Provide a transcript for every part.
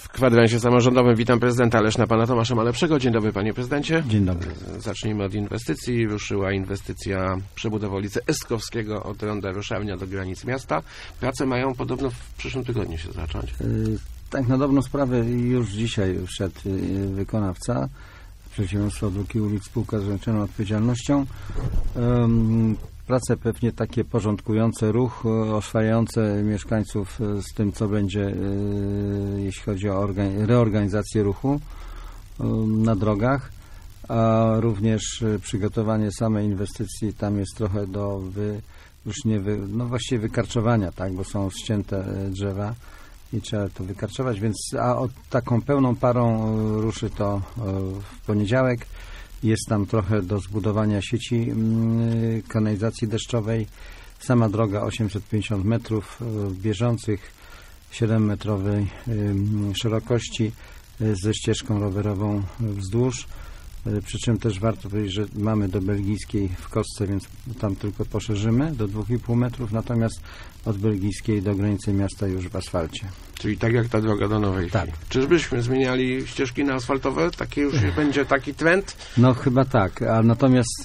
W kwadransie samorządowym witam prezydenta Leszna, pana Tomasza Malepszego. Dzień dobry, panie prezydencie. Dzień dobry. Zacznijmy od inwestycji. Ruszyła inwestycja przebudowy ulicy Eskowskiego od ronda Ruszarnia do granic miasta. Prace mają podobno w przyszłym tygodniu się zacząć. Tak, na dobrą sprawę już dzisiaj wszedł wykonawca, Przedsiębiorstwo Dróg i Ulic, spółka z ograniczoną odpowiedzialnością. Prace pewnie takie porządkujące ruch, oswajające mieszkańców z tym, co będzie, jeśli chodzi o reorganizację ruchu na drogach, a również przygotowanie samej inwestycji. Tam jest trochę do właściwie wykarczowania, tak, bo są ścięte drzewa i trzeba to wykarczować, więc taką pełną parą ruszy to w poniedziałek. Jest tam trochę do zbudowania sieci kanalizacji deszczowej. Sama droga 850 metrów bieżących, 7-metrowej szerokości ze ścieżką rowerową wzdłuż. Przy czym też warto powiedzieć, że mamy do belgijskiej w kostce, więc tam tylko poszerzymy do 2,5 metrów, natomiast od belgijskiej do granicy miasta już w asfalcie. Czyli tak jak ta droga do Nowej Wsi. Tak. Czyżbyśmy zmieniali ścieżki na asfaltowe? Taki już będzie taki trend? No chyba tak, a natomiast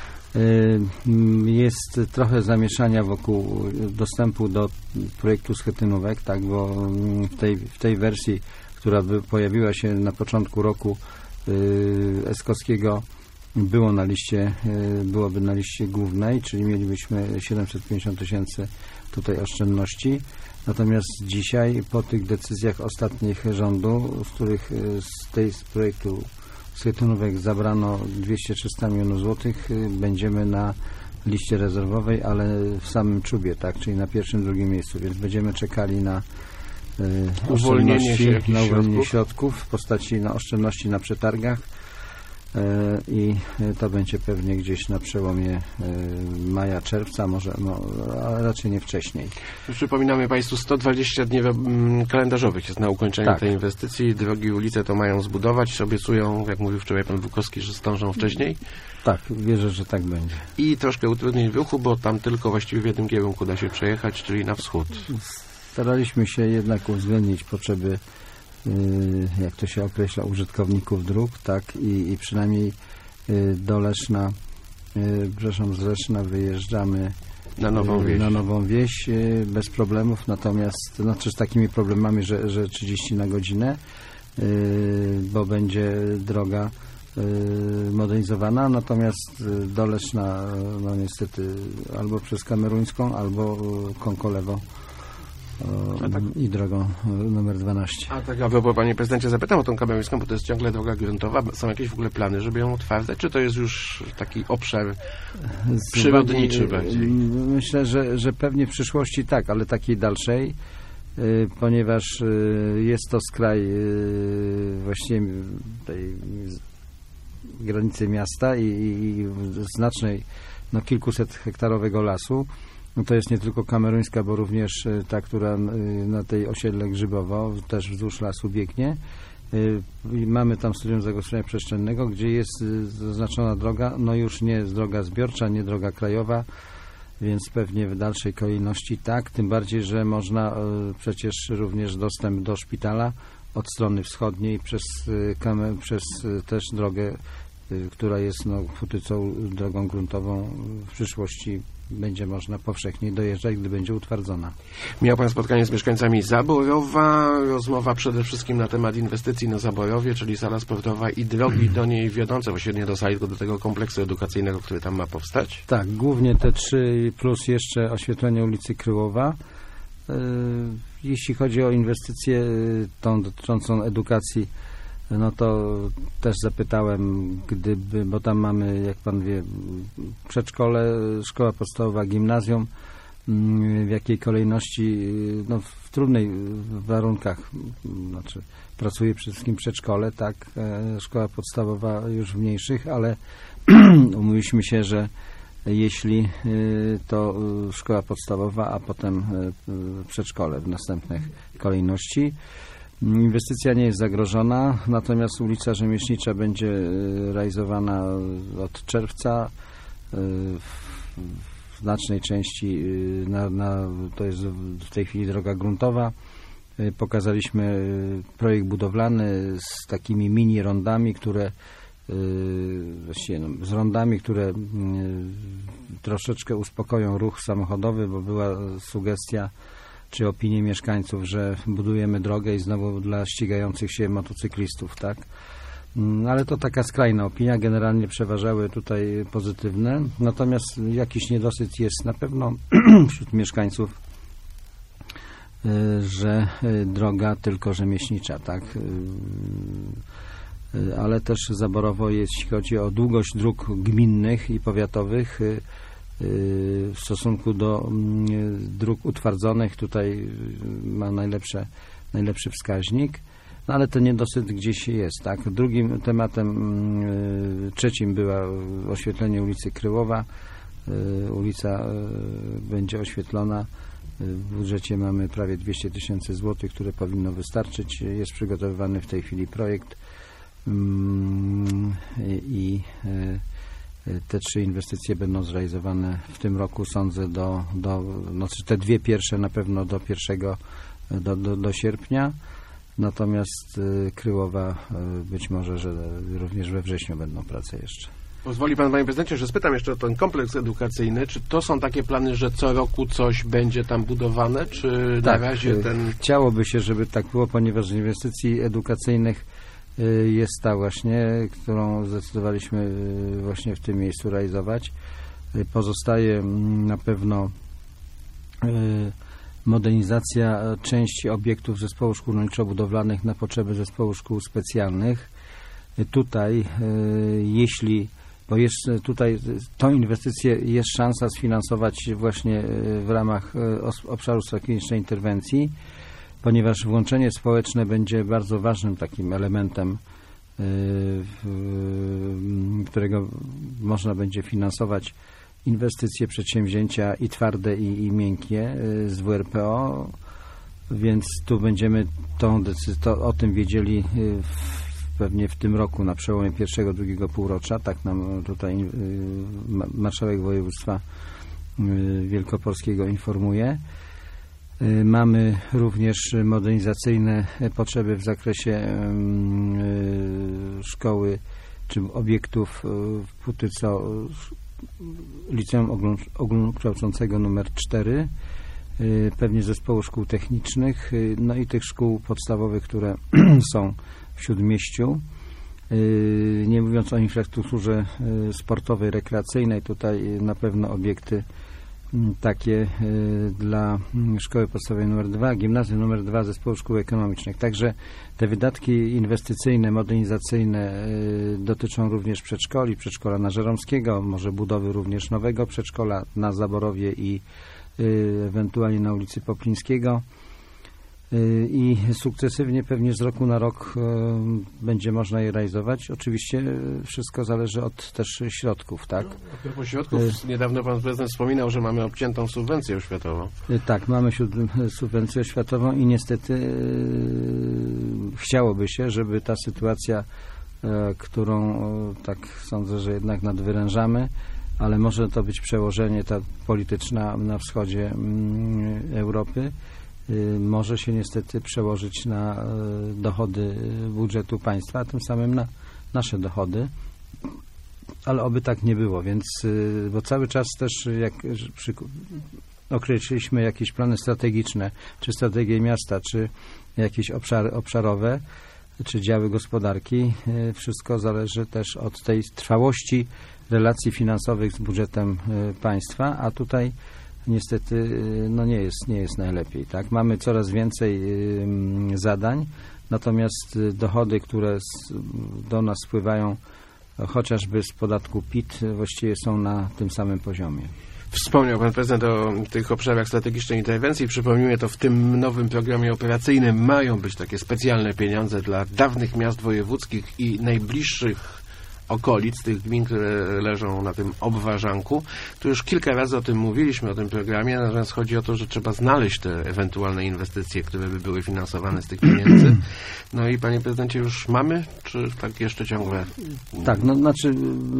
jest trochę zamieszania wokół dostępu do projektu schetynówek, tak, bo w tej wersji, która pojawiła się na początku roku Eskowskiego, byłoby na liście głównej, czyli mielibyśmy 750 tysięcy tutaj oszczędności. Natomiast dzisiaj, po tych decyzjach ostatnich rządu, z których z projektu schetynówek zabrano 200-300 milionów złotych, będziemy na liście rezerwowej, ale w samym czubie, tak, czyli na pierwszym, drugim miejscu, więc będziemy czekali na uwolnienie środków w postaci oszczędności na przetargach i to będzie pewnie gdzieś na przełomie maja, czerwca, może, a raczej nie wcześniej. Przypominamy państwu, 120 dni kalendarzowych jest na ukończenie tej inwestycji. Drogi i ulice to mają zbudować. Obiecują, jak mówił wczoraj pan Bukowski, że zdążą wcześniej. Tak, wierzę, że tak będzie. I troszkę utrudnień w ruchu, bo tam tylko właściwie w jednym kierunku da się przejechać, czyli na wschód. Staraliśmy się jednak uwzględnić potrzeby, jak to się określa, użytkowników dróg, tak, i przynajmniej do Leszna, z Leszna wyjeżdżamy na Nową Wieś bez problemów, natomiast z takimi problemami, że 30 na godzinę, bo będzie droga modernizowana, natomiast do Leszna niestety albo przez Kameruńską, albo Konkolewo i drogą numer 12. A tak, a propos, panie prezydencie, zapytam o tą kameruńską, bo to jest ciągle droga gruntowa. Są jakieś w ogóle plany, żeby ją utwardzać, czy to jest już taki obszar przyrodniczy bardziej? Myślę, że pewnie w przyszłości tak, ale takiej dalszej, ponieważ jest to skraj właściwie tej granicy miasta i znacznej, kilkuset hektarowego lasu. To jest nie tylko kameruńska, bo również ta, która na tej osiedle Grzybowo, też wzdłuż lasu biegnie. Mamy tam Studium Zagospodarowania Przestrzennego, gdzie jest zaznaczona droga, już nie jest droga zbiorcza, nie droga krajowa, więc pewnie w dalszej kolejności tak, tym bardziej, że można przecież również dostęp do szpitala od strony wschodniej przez też drogę, która jest póki co drogą gruntową, w przyszłości będzie można powszechnie dojeżdżać, gdy będzie utwardzona. Miał pan spotkanie z mieszkańcami Zaborowa. Rozmowa przede wszystkim na temat inwestycji na Zaborowie, czyli sala sportowa i drogi do niej wiodące, właściwie nie do sali, tylko do tego kompleksu edukacyjnego, który tam ma powstać. Tak, głównie te 3 plus jeszcze oświetlenie ulicy Kryłowa. Jeśli chodzi o inwestycję tą dotyczącą edukacji, to też zapytałem, bo tam mamy, jak pan wie, przedszkole, szkoła podstawowa, gimnazjum, w jakiej kolejności, w trudnych warunkach, pracuje przede wszystkim przedszkole, tak, szkoła podstawowa już w mniejszych, ale umówiliśmy się, że jeśli to szkoła podstawowa, a potem przedszkole w następnej kolejności. Inwestycja nie jest zagrożona, natomiast ulica Rzemieślnicza będzie realizowana od czerwca. W znacznej części to jest w tej chwili droga gruntowa. Pokazaliśmy projekt budowlany z takimi mini rondami, które właściwie z rondami, które troszeczkę uspokoją ruch samochodowy, bo była sugestia czy opinie mieszkańców, że budujemy drogę i znowu dla ścigających się motocyklistów, tak? Ale to taka skrajna opinia, generalnie przeważały tutaj pozytywne, natomiast jakiś niedosyt jest na pewno wśród mieszkańców, że droga tylko rzemieślnicza, tak? Ale też zaborowo, jeśli chodzi o długość dróg gminnych i powiatowych w stosunku do dróg utwardzonych, tutaj ma najlepszy wskaźnik, no ale ten niedosyt gdzieś jest, tak? Drugim tematem, trzecim była oświetlenie ulicy Kryłowa. Ulica będzie oświetlona. W budżecie mamy prawie 200 000 złotych, które powinno wystarczyć. Jest przygotowywany w tej chwili projekt i te 3 inwestycje będą zrealizowane w tym roku, sądzę, znaczy te 2 pierwsze na pewno do sierpnia, natomiast Kryłowa być może, że również we wrześniu będą prace jeszcze. Pozwoli pan, panie prezydencie, że spytam jeszcze o ten kompleks edukacyjny. Czy to są takie plany, że co roku coś będzie tam budowane, czy tak, na razie Chciałoby się, żeby tak było, ponieważ inwestycji edukacyjnych jest ta właśnie, którą zdecydowaliśmy właśnie w tym miejscu realizować. Pozostaje na pewno modernizacja części obiektów zespołu szkół rolniczo-budowlanych na potrzeby zespołu szkół specjalnych. Tutaj, bo jest tutaj tą inwestycję jest szansa sfinansować właśnie w ramach obszaru strategicznej interwencji, ponieważ włączenie społeczne będzie bardzo ważnym takim elementem, którego można będzie finansować inwestycje, przedsięwzięcia i twarde, i miękkie z WRPO, więc tu będziemy o tym wiedzieli pewnie w tym roku, na przełomie pierwszego, drugiego półrocza. Tak nam tutaj marszałek województwa wielkopolskiego informuje. Mamy również modernizacyjne potrzeby w zakresie szkoły czy obiektów w Putyco, liceum ogólnokształcącego numer 4, pewnie zespołu szkół technicznych, no i tych szkół podstawowych, które są w Śródmieściu. Nie mówiąc o infrastrukturze sportowej, rekreacyjnej, tutaj na pewno obiekty takie dla szkoły podstawowej nr 2, gimnazjum nr 2, zespołu szkół ekonomicznych. Także te wydatki inwestycyjne, modernizacyjne dotyczą również przedszkoli, przedszkola na Żeromskiego, może budowy również nowego przedszkola na Zaborowie i ewentualnie na ulicy Poplińskiego. I sukcesywnie pewnie z roku na rok będzie można je realizować. Oczywiście wszystko zależy od też środków, tak? A propos środków, niedawno pan prezydent wspominał, że mamy obciętą subwencję oświatową. Tak, mamy subwencję oświatową i niestety chciałoby się, żeby ta sytuacja, którą tak sądzę, że jednak nadwyrężamy, ale może to być przełożenie ta polityczna na wschodzie Europy, może się niestety przełożyć na dochody budżetu państwa, a tym samym na nasze dochody, ale oby tak nie było, więc bo cały czas też jak określiliśmy jakieś plany strategiczne, czy strategie miasta, czy jakieś obszarowe, czy działy gospodarki, wszystko zależy też od tej trwałości relacji finansowych z budżetem państwa, a tutaj niestety no nie jest najlepiej. Tak? Mamy coraz więcej zadań, natomiast dochody, które do nas spływają chociażby z podatku PIT, właściwie są na tym samym poziomie. Wspomniał pan prezydent o tych obszarach strategicznej interwencji. Przypomnijmy, to w tym nowym programie operacyjnym mają być takie specjalne pieniądze dla dawnych miast wojewódzkich i najbliższych okolic, tych gmin, które leżą na tym obwarzanku. Tu już kilka razy o tym mówiliśmy, o tym programie, natomiast chodzi o to, że trzeba znaleźć te ewentualne inwestycje, które by były finansowane z tych pieniędzy. No i panie prezydencie, już mamy, czy tak jeszcze ciągle? Tak, no znaczy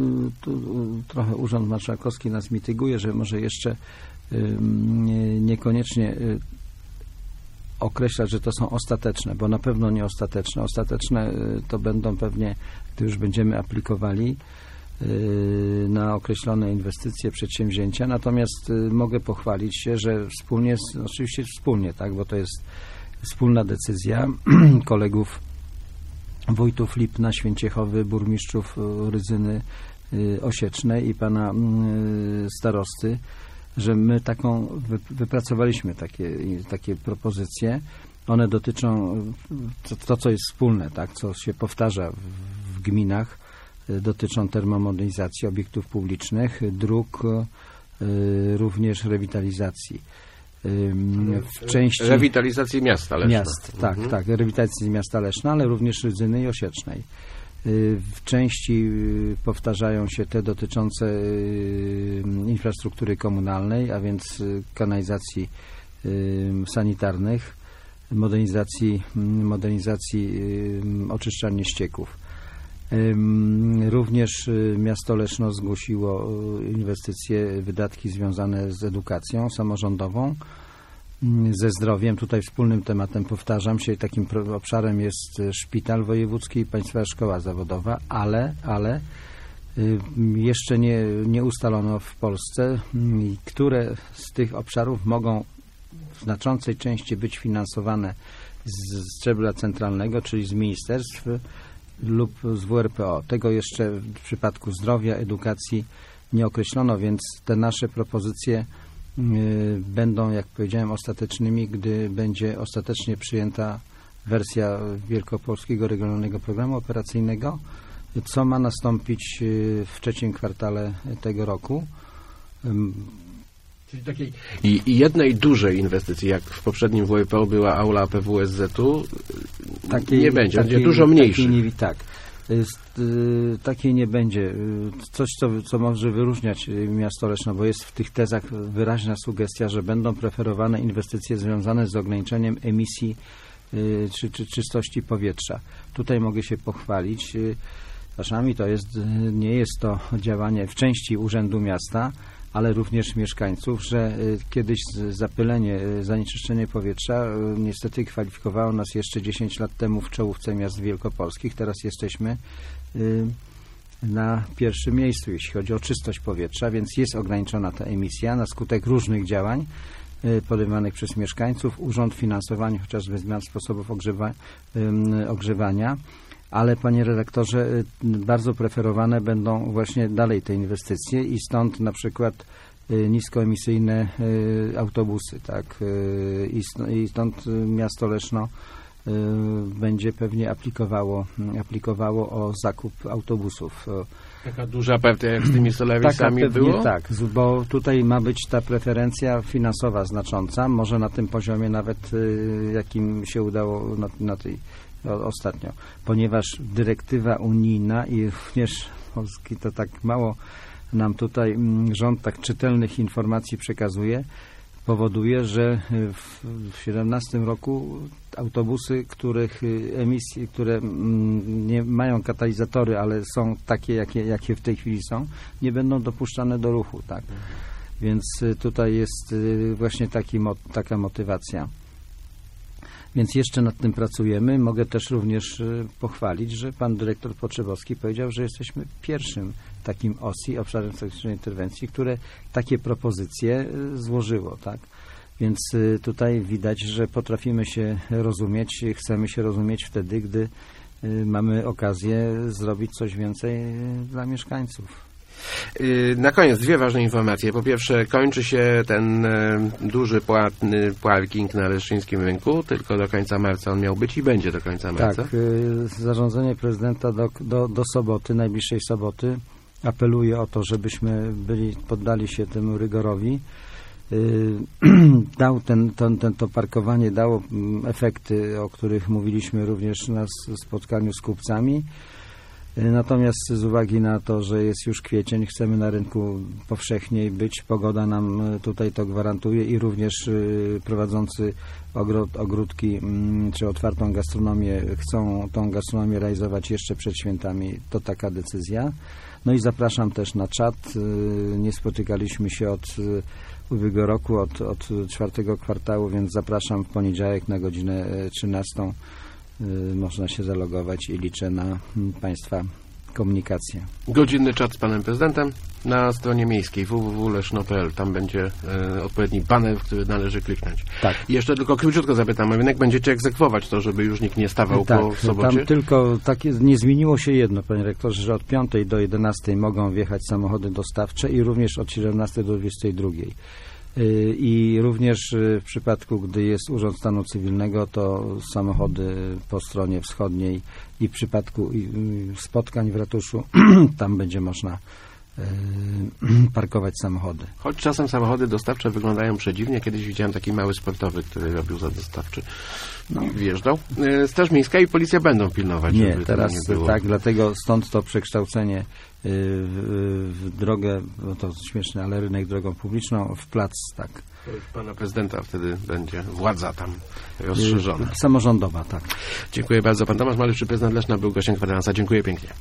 trochę Urząd Marszałkowski nas mityguje, że może jeszcze niekoniecznie określać, że to są ostateczne, bo na pewno nie ostateczne. Ostateczne to będą pewnie, gdy już będziemy aplikowali na określone inwestycje, przedsięwzięcia. Natomiast mogę pochwalić się, że wspólnie, oczywiście wspólnie, tak, bo to jest wspólna decyzja kolegów wójtów Lipna, Święciechowy, burmistrzów Rydzyny Osiecznej i pana starosty, że my wypracowaliśmy takie propozycje. One dotyczą to, co jest wspólne, tak, co się powtarza w gminach, dotyczą termomodernizacji obiektów publicznych, dróg, również rewitalizacji. W części rewitalizacji miasta Leszna. Miast, tak, rewitalizacji miasta Leszna, ale również Rydzyny i Osiecznej. W części powtarzają się te dotyczące infrastruktury komunalnej, a więc kanalizacji sanitarnych, modernizacji oczyszczalni ścieków. Również miasto Leszno zgłosiło inwestycje, wydatki związane z edukacją samorządową, ze zdrowiem. Tutaj wspólnym tematem, powtarzam się, takim obszarem jest szpital wojewódzki i państwowa szkoła zawodowa, ale jeszcze nie ustalono w Polsce, które z tych obszarów mogą w znaczącej części być finansowane z szczebla centralnego, czyli z ministerstw lub z WRPO. Tego jeszcze w przypadku zdrowia, edukacji nie określono, więc te nasze propozycje będą, jak powiedziałem, ostatecznymi, gdy będzie ostatecznie przyjęta wersja Wielkopolskiego Regionalnego Programu Operacyjnego, co ma nastąpić w trzecim kwartale tego roku. Czyli takiej i jednej dużej inwestycji, jak w poprzednim WRPO była aula PWSZ-u, nie będzie, będzie dużo mniejszych. Takiej nie będzie. Coś, co może wyróżniać miasto Leszno, bo jest w tych tezach wyraźna sugestia, że będą preferowane inwestycje związane z ograniczeniem emisji czy czystości powietrza. Tutaj mogę się pochwalić. Czasami nie jest to działanie w części Urzędu Miasta, ale również mieszkańców, że kiedyś zapylenie, zanieczyszczenie powietrza niestety kwalifikowało nas jeszcze 10 lat temu w czołówce miast wielkopolskich. Teraz jesteśmy na pierwszym miejscu, jeśli chodzi o czystość powietrza, więc jest ograniczona ta emisja na skutek różnych działań podejmowanych przez mieszkańców, urząd finansowania, chociażby zmian sposobów ogrzewania. Ale, panie redaktorze, bardzo preferowane będą właśnie dalej te inwestycje i stąd na przykład niskoemisyjne autobusy, tak, i stąd miasto Leszno będzie pewnie aplikowało o zakup autobusów. Taka duża partia jak z tymi Solarisami było? Tak, bo tutaj ma być ta preferencja finansowa znacząca, może na tym poziomie nawet jakim się udało na tej ostatnio, ponieważ dyrektywa unijna i również polski to tak mało nam tutaj rząd tak czytelnych informacji przekazuje, powoduje, że w 2017 roku autobusy, których emisje, które nie mają katalizatory, ale są takie, jakie w tej chwili są, nie będą dopuszczane do ruchu, tak. Więc tutaj jest właśnie taka motywacja. Więc jeszcze nad tym pracujemy. Mogę też również pochwalić, że pan dyrektor Potrzebowski powiedział, że jesteśmy pierwszym takim OSI, obszarem strategicznej interwencji, które takie propozycje złożyło, tak? Więc tutaj widać, że potrafimy się rozumieć, chcemy się rozumieć wtedy, gdy mamy okazję zrobić coś więcej dla mieszkańców. Na koniec dwie ważne informacje. Po pierwsze, kończy się ten duży płatny parking na Leszczyńskim Rynku. Tylko do końca marca on miał być i będzie do końca marca. Tak, zarządzenie prezydenta do soboty, najbliższej soboty, apeluje o to, żebyśmy poddali się temu rygorowi. To parkowanie dało efekty, o których mówiliśmy również na spotkaniu z kupcami. Natomiast z uwagi na to, że jest już kwiecień, chcemy na rynku powszechniej być, pogoda nam tutaj to gwarantuje i również prowadzący ogródki czy otwartą gastronomię chcą tą gastronomię realizować jeszcze przed świętami. To taka decyzja. No i zapraszam też na czat. Nie spotykaliśmy się od ubiegłego roku od 4 kwartału, więc zapraszam w poniedziałek na godzinę 13. Można się zalogować i liczę na Państwa komunikację. Godzinny czat z panem prezydentem na stronie miejskiej www.leszno.pl. Tam będzie odpowiedni baner, w który należy kliknąć. Tak. I jeszcze tylko króciutko zapytam, rynek będziecie egzekwować to, żeby już nikt nie stawał po sobocie? Tam tylko nie zmieniło się jedno, panie rektorze, że od 5 do 11 mogą wjechać samochody dostawcze i również od 17 do 22. I również w przypadku, gdy jest Urząd Stanu Cywilnego, to samochody po stronie wschodniej i w przypadku spotkań w ratuszu tam będzie można parkować samochody. Choć czasem samochody dostawcze wyglądają przedziwnie. Kiedyś widziałem taki mały sportowy, który robił za dostawczy i wjeżdżał. Straż Miejska i Policja będą pilnować, Nie, żeby teraz nie było. tak, dlatego stąd to przekształcenie w drogę, no to śmieszne, ale rynek drogą publiczną w plac, tak. Pana prezydenta wtedy będzie władza tam rozszerzona. Samorządowa, tak. Dziękuję bardzo. Pan Tomasz Malewski, prezydent Leszna, był gościem kwadransa. Dziękuję pięknie.